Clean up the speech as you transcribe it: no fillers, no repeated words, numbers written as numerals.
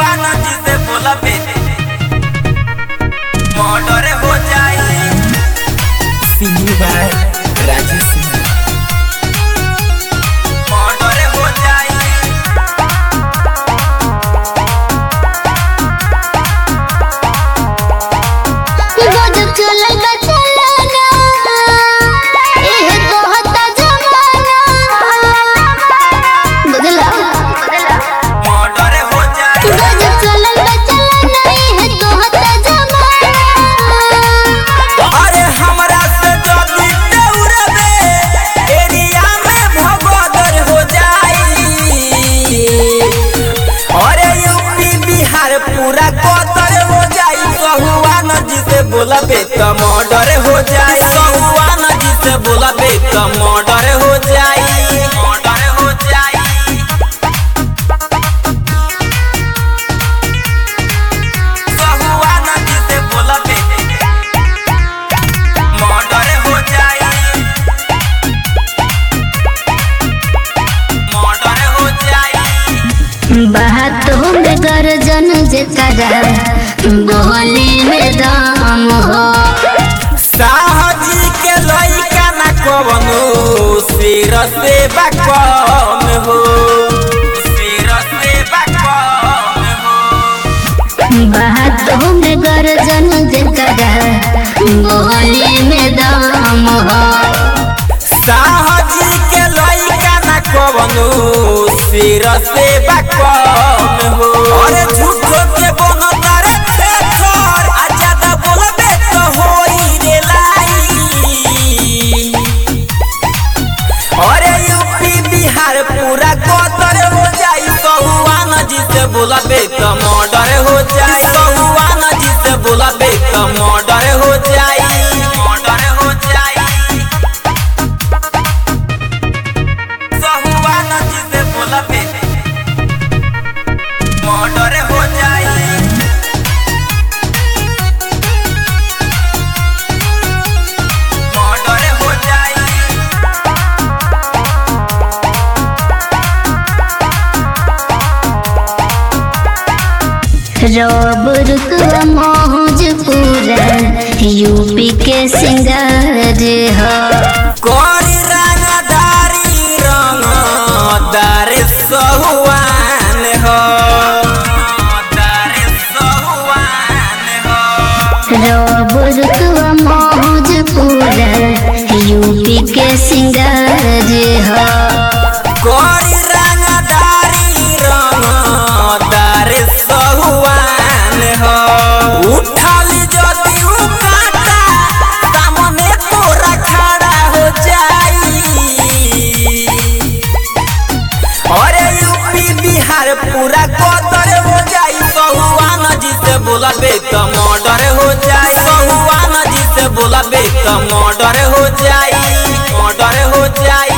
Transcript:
सहुआन जी से बोलबे मर्डर हो जाई। सिंह भाई राजेश मर्डर हो जाई। गजब चलल बा चलाना, एहे तोहता जमाना। बुझला मर्डर हो जाई। गजब चलल बा चलाना, एहे तोहता जमाना। अरे हमरा से जदी दौड़बे एरिया में भगदड़ हो जाई। अरे यूपी बिहार पूरा कतर हो जाई। सहुआन जी से बोलबे त मर्डर हो जाई। सहुआन जी से बोलबे त मर्डर हो जाई। मर्डर हो जाई। सहुआन जी से बोलबे मर्डर हो जाई। मर्डर हो जाई। बातों में गर्जन जेकरा बोली में दम हो। साहजी के लइका ना कवनो सिर से बकम हो। सिर से बकम हो। बातों में गर्जन जेकरा बोली में दम हो। साहजी के लइका ना कवनो सिर से बकम हो। अरे झूठो के बनो तारे थेथर आ ज्यादा बोलबे तो होई रे लाई। अरे यूपी बिहार पूरा कतर हो जाई। सहुआन जी से बोलबे त मर्डर हो जाई। सहुआन जी से बोलबे त मर्डर हो जाई। मर्डर हो जाई। सहुआन जी से बोलबे मर्डर हो जाई। मर्डर हो जाई। रबरुक मौज पूरा यूपी के सिंगार हो। कोरी रंगदारी रंगदार सहुआन हो। दार सहुआन हो। रबरुक मौज पूरा यूपी के सिंगार हो। कोरी रंगदारी रंगदार सहुआन हो। उठल जदी उकाटा सामने तोरा खड़ा हो जाई। अरे यूपी बिहार पूरा कतर हो जाई। सहुआन जी से बोलबे त मर्डर हो जाई। सहुआन जी से बोलबे त मर्डर हो जाई। मर्डर हो जाई।